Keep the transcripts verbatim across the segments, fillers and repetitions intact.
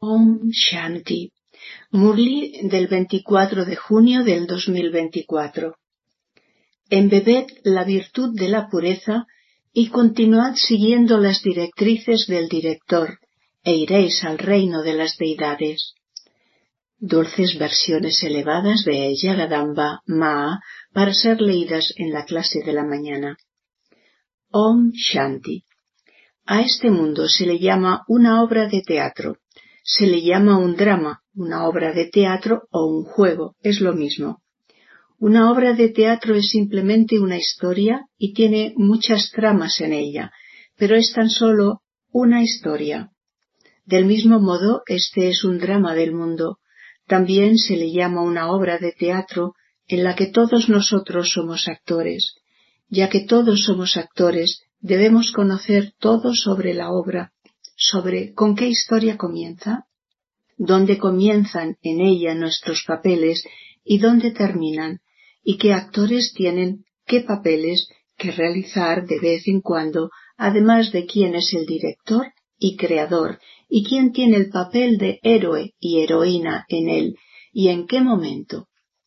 Om Shanti. Murli del veinticuatro de junio del dos mil veinticuatro. Embebed la virtud de la pureza y continuad siguiendo las directrices del director, e iréis al reino de las deidades. Dulces versiones elevadas de Jagadamba Maa para ser leídas en la clase de la mañana. Om Shanti. A este mundo se le llama una obra de teatro. Se le llama un drama, una obra de teatro o un juego, es lo mismo. Una obra de teatro es simplemente una historia y tiene muchas tramas en ella, pero es tan solo una historia. Del mismo modo, este es un drama del mundo. También se le llama una obra de teatro en la que todos nosotros somos actores. Ya que todos somos actores, debemos conocer todo sobre la obra, sobre con qué historia comienza, dónde comienzan en ella nuestros papeles y dónde terminan, y qué actores tienen qué papeles que realizar de vez en cuando, además de quién es el director y creador, y quién tiene el papel de héroe y heroína en él, y en qué momento.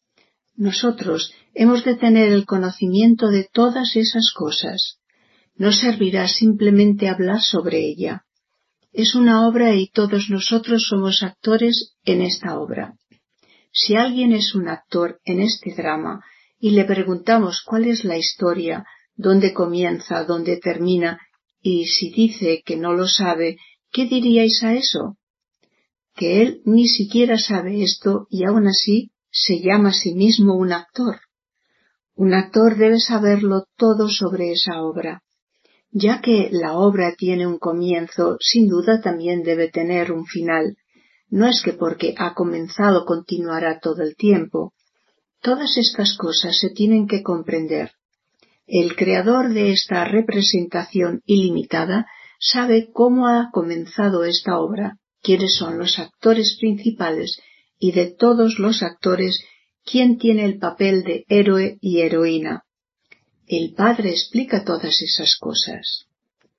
Nosotros hemos de tener el conocimiento de todas esas cosas. No servirá simplemente hablar sobre ella. Es una obra y todos nosotros somos actores en esta obra. Si alguien es un actor en este drama y le preguntamos cuál es la historia, dónde comienza, dónde termina, y si dice que no lo sabe, ¿qué diríais a eso? Que él ni siquiera sabe esto y aún así se llama a sí mismo un actor. Un actor debe saberlo todo sobre esa obra. Ya que la obra tiene un comienzo, sin duda también debe tener un final. No es que porque ha comenzado continuará todo el tiempo. Todas estas cosas se tienen que comprender. El creador de esta representación ilimitada sabe cómo ha comenzado esta obra, quiénes son los actores principales y de todos los actores, quién tiene el papel de héroe y heroína. El Padre explica todas esas cosas.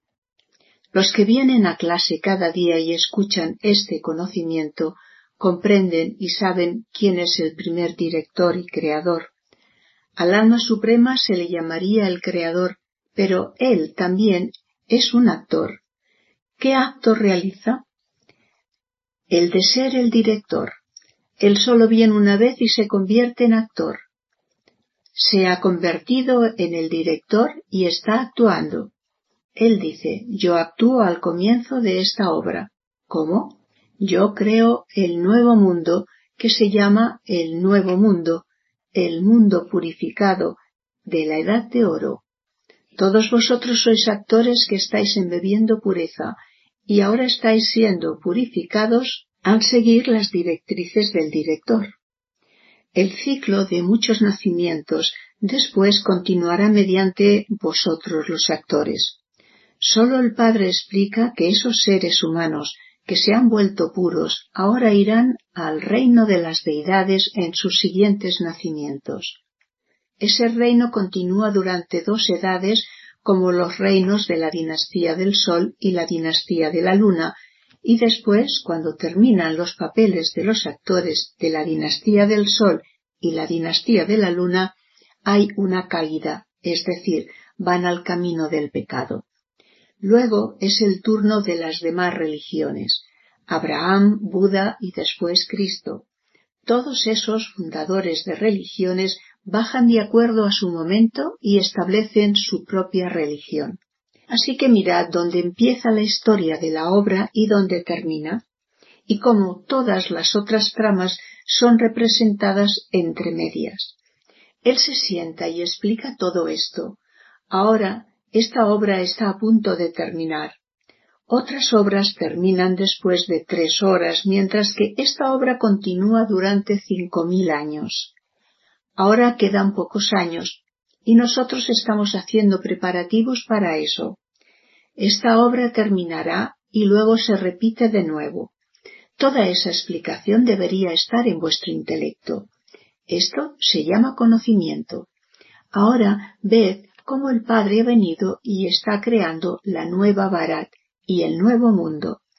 Los que vienen a clase cada día y escuchan este conocimiento, comprenden y saben quién es el primer director y creador. Al alma suprema se le llamaría el creador, pero él también es un actor. ¿Qué acto realiza? El de ser el director. Él solo viene una vez y se convierte en actor. Se ha convertido en el director y está actuando. Él dice, yo actúo al comienzo de esta obra. ¿Cómo? Yo creo el nuevo mundo que se llama el nuevo mundo, el mundo purificado de la edad de oro. Todos vosotros sois actores que estáis embebiendo pureza y ahora estáis siendo purificados al seguir las directrices del director. El ciclo de muchos nacimientos después continuará mediante vosotros los actores. Solo el Padre explica que esos seres humanos que se han vuelto puros ahora irán al reino de las deidades en sus siguientes nacimientos. Ese reino continúa durante dos edades como los reinos de la dinastía del Sol y la dinastía de la Luna, y después, cuando terminan los papeles de los actores de la dinastía del Sol y la dinastía de la Luna, hay una caída, es decir, van al camino del pecado. Luego es el turno de las demás religiones, Abraham, Buda y después Cristo. Todos esos fundadores de religiones bajan de acuerdo a su momento y establecen su propia religión. Así que mirad dónde empieza la historia de la obra y dónde termina, y cómo todas las otras tramas son representadas entre medias. Él se sienta y explica todo esto. Ahora, esta obra está a punto de terminar. Otras obras terminan después de tres horas, mientras que esta obra continúa durante cinco mil años. Ahora quedan pocos años, y nosotros estamos haciendo preparativos para eso. Esta obra terminará y luego se repite de nuevo. Toda esa explicación debería estar en vuestro intelecto. Esto se llama conocimiento. Ahora ved cómo el Padre ha venido y está creando la nueva Bharat y el nuevo mundo.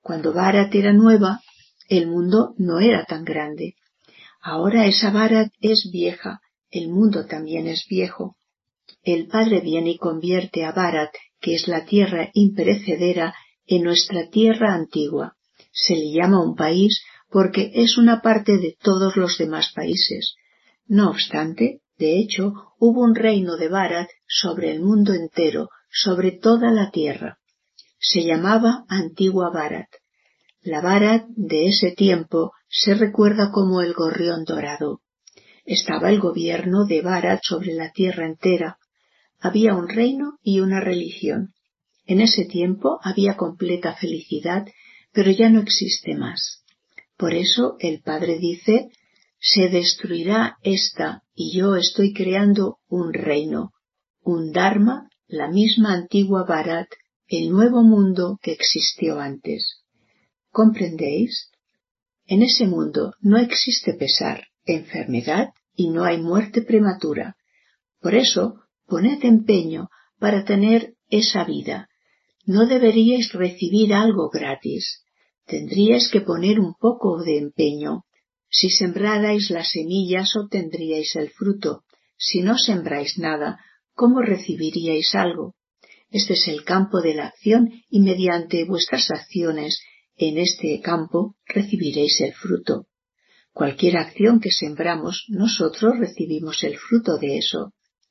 Cuando Bharat era nueva, el mundo no era tan grande. Ahora esa Bharat es vieja, el mundo también es viejo. El Padre viene y convierte a Bharat, que es la tierra imperecedera, en nuestra tierra antigua. Se le llama un país porque es una parte de todos los demás países. No obstante, de hecho, hubo un reino de Bharat sobre el mundo entero, sobre toda la tierra. Se llamaba Antigua Bharat. La Bharat de ese tiempo se recuerda como el gorrión dorado. Estaba el gobierno de Bharat sobre la tierra entera. Había un reino y una religión. En ese tiempo había completa felicidad, pero ya no existe más. Por eso el Padre dice, se destruirá esta y yo estoy creando un reino, un Dharma, la misma antigua Bharat, el nuevo mundo que existió antes. ¿Comprendéis? En ese mundo no existe pesar, enfermedad y no hay muerte prematura. Por eso, poned empeño para tener esa vida. No deberíais recibir algo gratis. Tendríais que poner un poco de empeño. Si sembrarais las semillas obtendríais el fruto. Si no sembráis nada, ¿cómo recibiríais algo? Este es el campo de la acción y mediante vuestras acciones en este campo recibiréis el fruto. Cualquier acción que sembramos, nosotros recibimos el fruto de eso.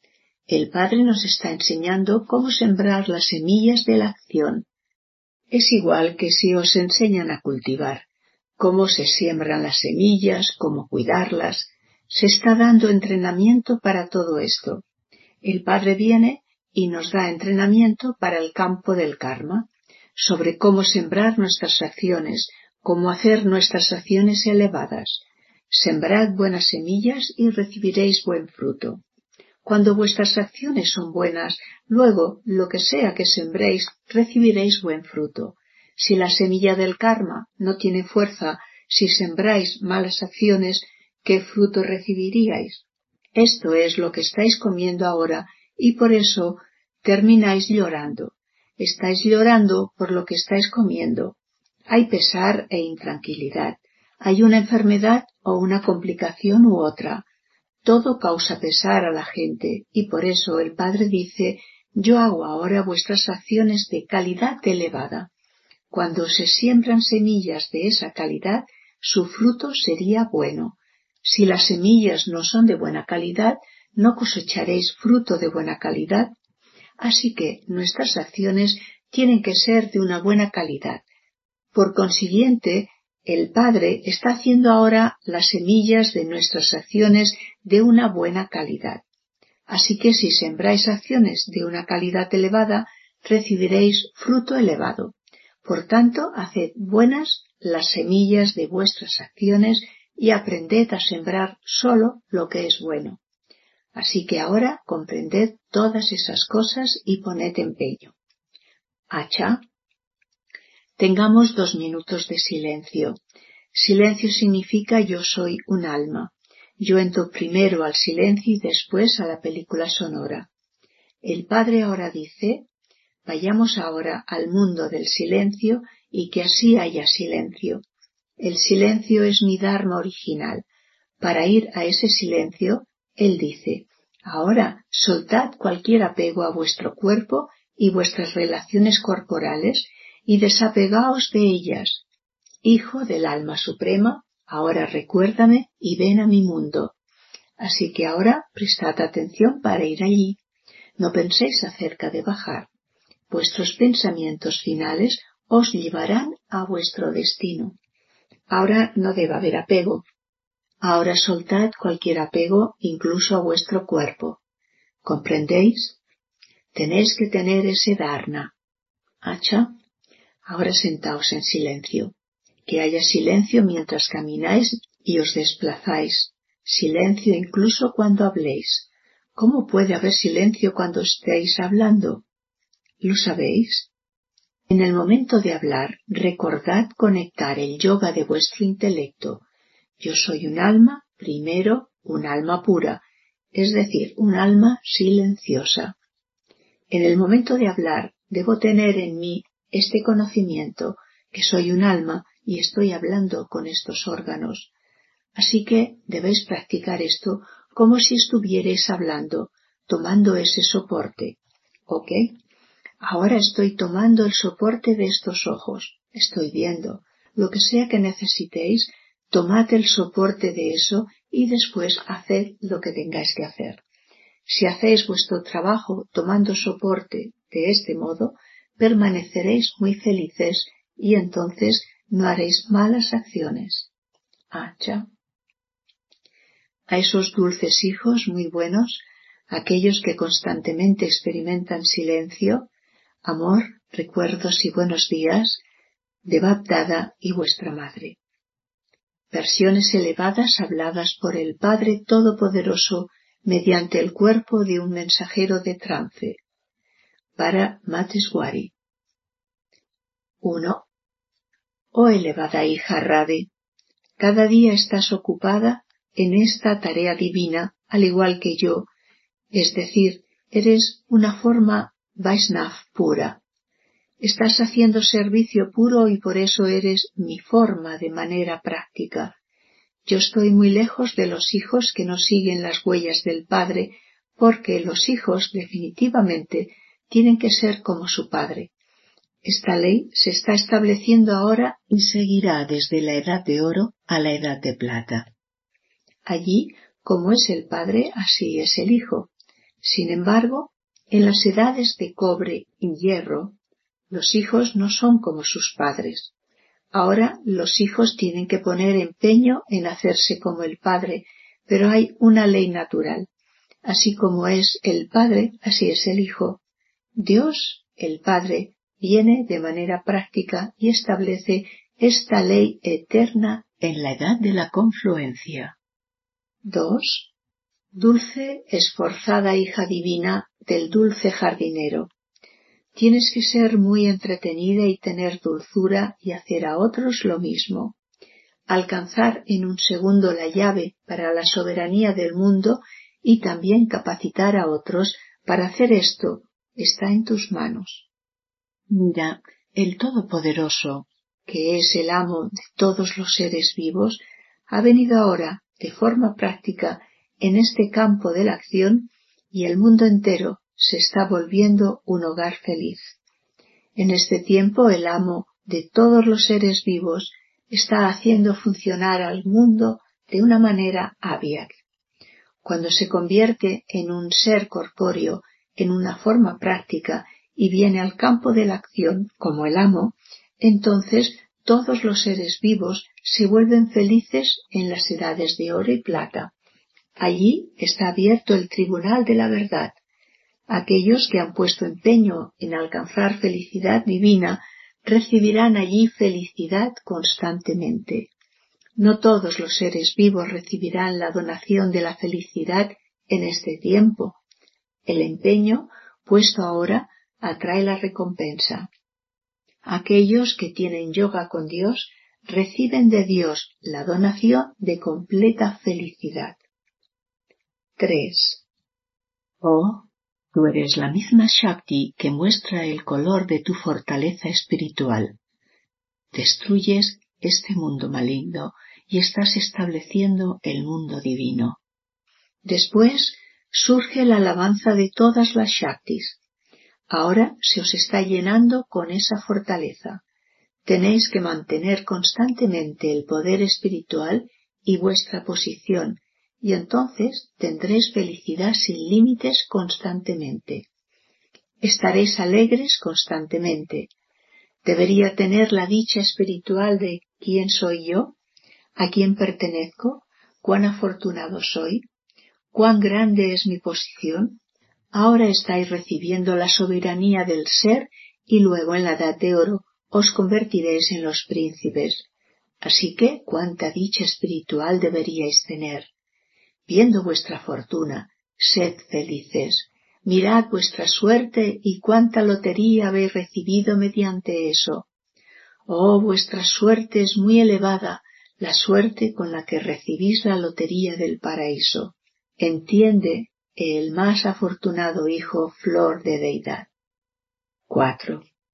El Padre nos está enseñando cómo sembrar las semillas de la acción. Es igual que si os enseñan a cultivar, cómo se siembran las semillas, cómo cuidarlas. Se está dando entrenamiento para todo esto. El Padre viene y nos da entrenamiento para el campo del karma, sobre cómo sembrar nuestras acciones, cómo hacer nuestras acciones elevadas. Sembrad buenas semillas y recibiréis buen fruto. Cuando vuestras acciones son buenas, luego, lo que sea que sembréis, recibiréis buen fruto. Si la semilla del karma no tiene fuerza, si sembráis malas acciones, ¿qué fruto recibiríais? Esto es lo que estáis comiendo ahora y por eso termináis llorando. Estáis llorando por lo que estáis comiendo. Hay pesar e intranquilidad. Hay una enfermedad o una complicación u otra. Todo causa pesar a la gente y por eso el Padre dice, yo hago ahora vuestras acciones de calidad elevada. Cuando se siembran semillas de esa calidad, su fruto sería bueno. Si las semillas no son de buena calidad, no cosecharéis fruto de buena calidad. Así que nuestras acciones tienen que ser de una buena calidad. Por consiguiente, el Padre está haciendo ahora las semillas de nuestras acciones de una buena calidad. Así que si sembráis acciones de una calidad elevada, recibiréis fruto elevado. Por tanto, haced buenas las semillas de vuestras acciones y aprended a sembrar solo lo que es bueno. Así que ahora comprended todas esas cosas y poned empeño. Acha. Tengamos dos minutos de silencio. Silencio significa yo soy un alma. Yo entro primero al silencio y después a la película sonora. El Padre ahora dice, vayamos ahora al mundo del silencio y que así haya silencio. El silencio es mi dharma original. Para ir a ese silencio, Él dice, ahora soltad cualquier apego a vuestro cuerpo y vuestras relaciones corporales y desapegaos de ellas. Hijo del alma suprema, ahora recuérdame y ven a mi mundo. Así que ahora prestad atención para ir allí. No penséis acerca de bajar. Vuestros pensamientos finales os llevarán a vuestro destino. Ahora no debe haber apego. Ahora soltad cualquier apego, incluso a vuestro cuerpo. ¿Comprendéis? Tenéis que tener ese dharma. Acha. Ahora sentaos en silencio. Que haya silencio mientras camináis y os desplazáis. Silencio incluso cuando habléis. ¿Cómo puede haber silencio cuando estéis hablando? ¿Lo sabéis? En el momento de hablar, recordad conectar el yoga de vuestro intelecto. Yo soy un alma, primero, un alma pura, es decir, un alma silenciosa. En el momento de hablar, debo tener en mí este conocimiento, que soy un alma y estoy hablando con estos órganos. Así que debéis practicar esto como si estuvierais hablando, tomando ese soporte. ¿Ok? Ahora estoy tomando el soporte de estos ojos. Estoy viendo. Lo que sea que necesitéis, tomad el soporte de eso y después haced lo que tengáis que hacer. Si hacéis vuestro trabajo tomando soporte de este modo, permaneceréis muy felices y entonces no haréis malas acciones. Acha. A esos dulces hijos muy buenos, aquellos que constantemente experimentan silencio, amor, recuerdos y buenos días, de Bab Dada y vuestra madre. Versiones elevadas habladas por el Padre Todopoderoso mediante el cuerpo de un mensajero de trance. Para Mateswari. uno. Oh elevada hija Radhe, cada día estás ocupada en esta tarea divina, al igual que yo, es decir, eres una forma Vaishnav pura. Estás haciendo servicio puro y por eso eres mi forma de manera práctica. Yo estoy muy lejos de los hijos que no siguen las huellas del Padre, porque los hijos definitivamente tienen que ser como su Padre. Esta ley se está estableciendo ahora y seguirá desde la edad de oro a la edad de plata. Allí, como es el Padre, así es el Hijo. Sin embargo, en las edades de cobre y hierro, los hijos no son como sus padres. Ahora los hijos tienen que poner empeño en hacerse como el Padre, pero hay una ley natural. Así como es el Padre, así es el Hijo. Dios, el Padre, viene de manera práctica y establece esta ley eterna en la edad de la confluencia. dos. Dulce, esforzada hija divina del dulce jardinero. Tienes que ser muy entretenida y tener dulzura y hacer a otros lo mismo. Alcanzar en un segundo la llave para la soberanía del mundo y también capacitar a otros para hacer esto está en tus manos. Mira, el Todopoderoso, que es el amo de todos los seres vivos, ha venido ahora de forma práctica en este campo de la acción y el mundo entero se está volviendo un hogar feliz. En este tiempo el amo de todos los seres vivos está haciendo funcionar al mundo de una manera hábil. Cuando se convierte en un ser corpóreo en una forma práctica y viene al campo de la acción como el amo, entonces todos los seres vivos se vuelven felices en las edades de oro y plata. Allí está abierto el tribunal de la verdad. Aquellos que han puesto empeño en alcanzar felicidad divina recibirán allí felicidad constantemente. No todos los seres vivos recibirán la donación de la felicidad en este tiempo. El empeño puesto ahora atrae la recompensa. Aquellos que tienen yoga con Dios reciben de Dios la donación de completa felicidad. tres. Oh, tú eres la misma Shakti que muestra el color de tu fortaleza espiritual. Destruyes este mundo maligno y estás estableciendo el mundo divino. Después surge la alabanza de todas las Shaktis. Ahora se os está llenando con esa fortaleza. Tenéis que mantener constantemente el poder espiritual y vuestra posición, y entonces tendréis felicidad sin límites constantemente. Estaréis alegres constantemente. Debería tener la dicha espiritual de ¿quién soy yo? ¿A quién pertenezco? ¿Cuán afortunado soy? ¿Cuán grande es mi posición? Ahora estáis recibiendo la soberanía del ser y luego en la edad de oro os convertiréis en los príncipes. Así que cuánta dicha espiritual deberíais tener. Viendo vuestra fortuna, sed felices. Mirad vuestra suerte y cuánta lotería habéis recibido mediante eso. Oh, vuestra suerte es muy elevada, la suerte con la que recibís la lotería del paraíso. Entiende, el más afortunado hijo flor de deidad. cuatro.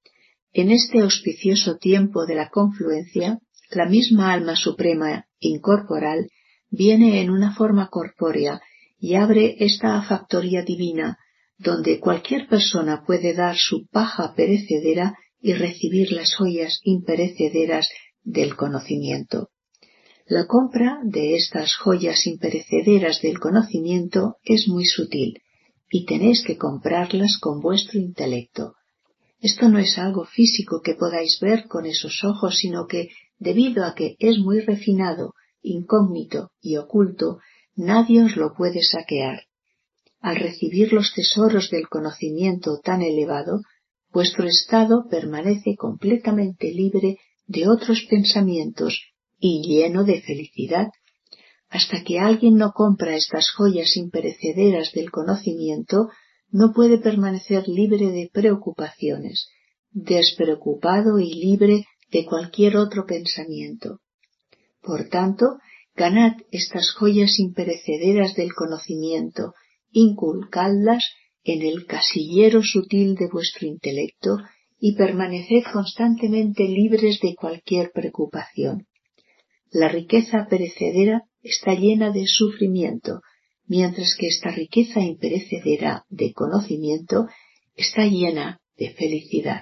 En este auspicioso tiempo de la confluencia, la misma alma suprema incorporal viene en una forma corpórea y abre esta factoría divina, donde cualquier persona puede dar su paja perecedera y recibir las joyas imperecederas del conocimiento. La compra de estas joyas imperecederas del conocimiento es muy sutil, y tenéis que comprarlas con vuestro intelecto. Esto no es algo físico que podáis ver con esos ojos, sino que, debido a que es muy refinado, incógnito y oculto, nadie os lo puede saquear. Al recibir los tesoros del conocimiento tan elevado, vuestro estado permanece completamente libre de otros pensamientos y lleno de felicidad. Hasta que alguien no compra estas joyas imperecederas del conocimiento, no puede permanecer libre de preocupaciones, despreocupado y libre de cualquier otro pensamiento. Por tanto, ganad estas joyas imperecederas del conocimiento, inculcadlas en el casillero sutil de vuestro intelecto y permaneced constantemente libres de cualquier preocupación. La riqueza perecedera está llena de sufrimiento, mientras que esta riqueza imperecedera de conocimiento está llena de felicidad.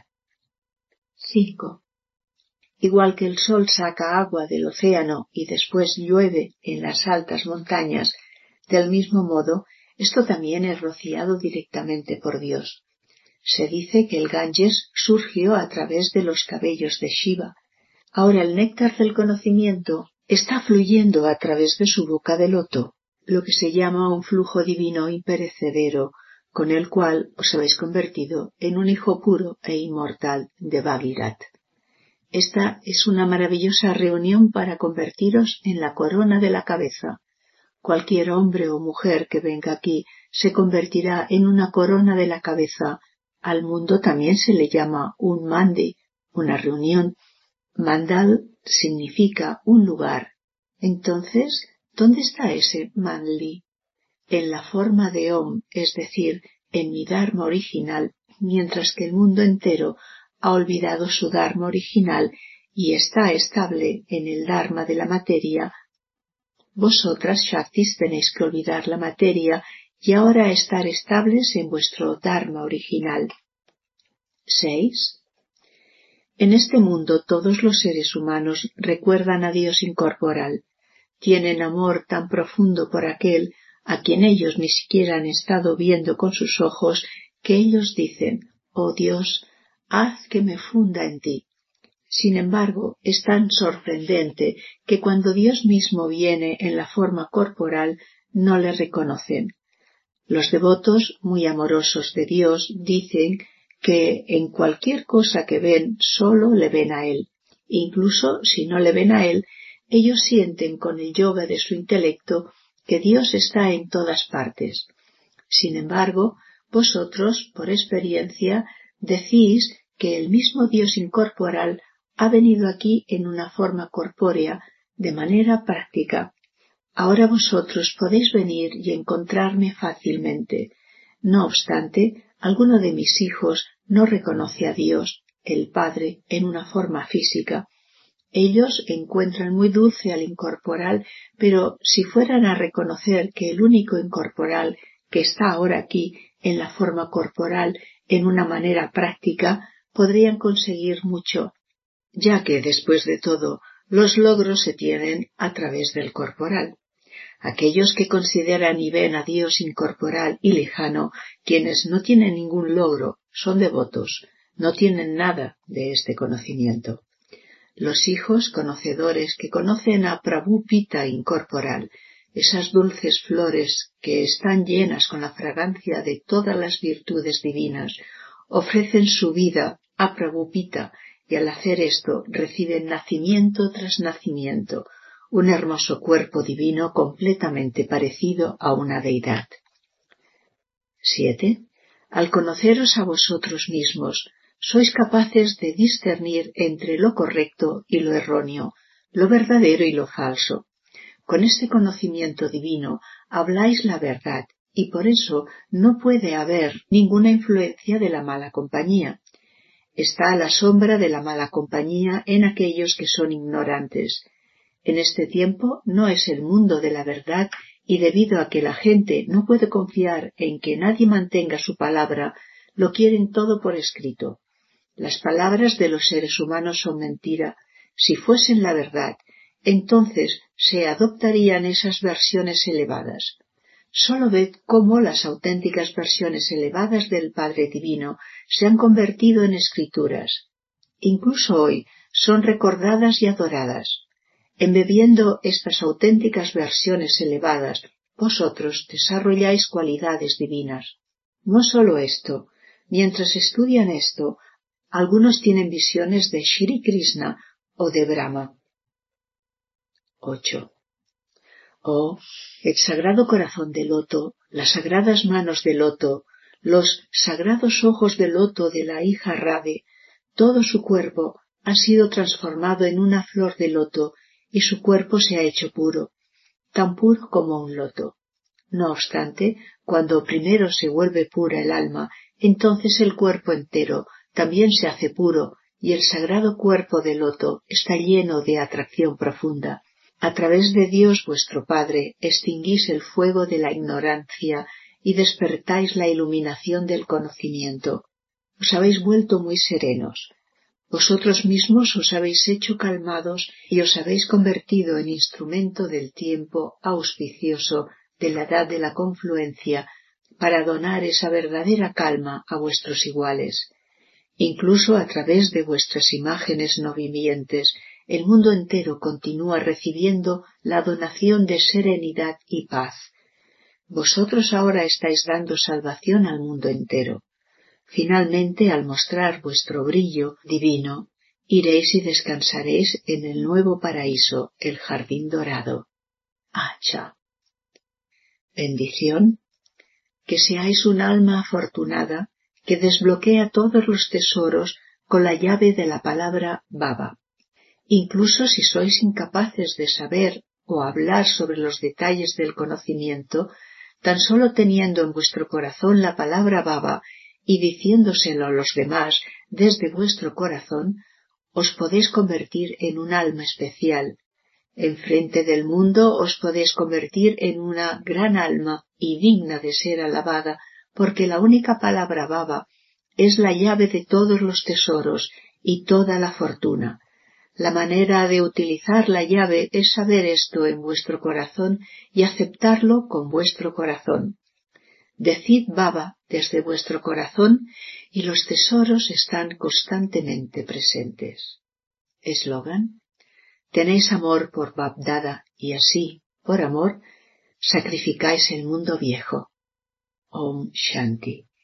cinco. Igual que el sol saca agua del océano y después llueve en las altas montañas, del mismo modo, esto también es rociado directamente por Dios. Se dice que el Ganges surgió a través de los cabellos de Shiva. Ahora el néctar del conocimiento está fluyendo a través de su boca de loto, lo que se llama un flujo divino imperecedero, con el cual os habéis convertido en un hijo puro e inmortal de Bhagirat. Esta es una maravillosa reunión para convertiros en la corona de la cabeza. Cualquier hombre o mujer que venga aquí se convertirá en una corona de la cabeza. Al mundo también se le llama un mandi, una reunión. Mandal significa un lugar. Entonces, ¿dónde está ese Manli? En la forma de Om, es decir, en mi Dharma original, mientras que el mundo entero ha olvidado su Dharma original y está estable en el Dharma de la materia. Vosotras, Shaktis, tenéis que olvidar la materia y ahora estar estables en vuestro Dharma original. seis. En este mundo todos los seres humanos recuerdan a Dios incorporal. Tienen amor tan profundo por aquel a quien ellos ni siquiera han estado viendo con sus ojos, que ellos dicen: «Oh Dios, haz que me funda en ti». Sin embargo, es tan sorprendente que cuando Dios mismo viene en la forma corporal, no le reconocen. Los devotos, muy amorosos de Dios, dicen que en cualquier cosa que ven solo le ven a Él. Incluso si no le ven a Él, ellos sienten con el yoga de su intelecto que Dios está en todas partes. Sin embargo, vosotros, por experiencia, decís que el mismo Dios incorporal ha venido aquí en una forma corpórea, de manera práctica. Ahora vosotros podéis venir y encontrarme fácilmente. No obstante, alguno de mis hijos no reconoce a Dios, el Padre, en una forma física. Ellos encuentran muy dulce al incorporal, pero si fueran a reconocer que el único incorporal que está ahora aquí en la forma corporal en una manera práctica, podrían conseguir mucho, ya que, después de todo, los logros se tienen a través del corporal. Aquellos que consideran y ven a Dios incorporal y lejano, quienes no tienen ningún logro, son devotos, no tienen nada de este conocimiento. Los hijos conocedores que conocen a Prabhupita incorporal, esas dulces flores que están llenas con la fragancia de todas las virtudes divinas, ofrecen su vida a Prabhupita y al hacer esto reciben nacimiento tras nacimiento, un hermoso cuerpo divino completamente parecido a una deidad. siete. Al conoceros a vosotros mismos, sois capaces de discernir entre lo correcto y lo erróneo, lo verdadero y lo falso. Con este conocimiento divino habláis la verdad y por eso no puede haber ninguna influencia de la mala compañía. está a la sombra de la mala compañía en aquellos que son ignorantes. En este tiempo no es el mundo de la verdad, y debido a que la gente no puede confiar en que nadie mantenga su palabra, lo quieren todo por escrito. Las palabras de los seres humanos son mentira. Si fuesen la verdad, entonces se adoptarían esas versiones elevadas. Solo ved cómo las auténticas versiones elevadas del Padre Divino se han convertido en escrituras. Incluso hoy son recordadas y adoradas. Embebiendo estas auténticas versiones elevadas, vosotros desarrolláis cualidades divinas. No solo esto, mientras estudian esto, algunos tienen visiones de Shri Krishna o de Brahma. ocho. Oh, el sagrado corazón de loto, las sagradas manos de loto, los sagrados ojos de loto de la hija Radhe, todo su cuerpo ha sido transformado en una flor de loto y su cuerpo se ha hecho puro, tan puro como un loto. No obstante, cuando primero se vuelve pura el alma, entonces el cuerpo entero también se hace puro y el sagrado cuerpo de loto está lleno de atracción profunda. A través de Dios vuestro Padre extinguís el fuego de la ignorancia y despertáis la iluminación del conocimiento. Os habéis vuelto muy serenos. Vosotros mismos os habéis hecho calmados y os habéis convertido en instrumento del tiempo auspicioso de la edad de la confluencia para donar esa verdadera calma a vuestros iguales. Incluso a través de vuestras imágenes no vivientes, el mundo entero continúa recibiendo la donación de serenidad y paz. Vosotros ahora estáis dando salvación al mundo entero. Finalmente, al mostrar vuestro brillo divino, iréis y descansaréis en el nuevo paraíso, el jardín dorado. Acha. Bendición. Que seáis un alma afortunada que desbloquea todos los tesoros con la llave de la palabra Baba. Incluso si sois incapaces de saber o hablar sobre los detalles del conocimiento, tan solo teniendo en vuestro corazón la palabra Baba y diciéndoselo a los demás desde vuestro corazón, os podéis convertir en un alma especial. Enfrente del mundo os podéis convertir en una gran alma y digna de ser alabada, porque la única palabra Baba es la llave de todos los tesoros y toda la fortuna. La manera de utilizar la llave es saber esto en vuestro corazón y aceptarlo con vuestro corazón. Decid Baba desde vuestro corazón y los tesoros están constantemente presentes. Eslogan: tenéis amor por Bab-Dada y así, por amor, sacrificáis el mundo viejo. Om Shanti.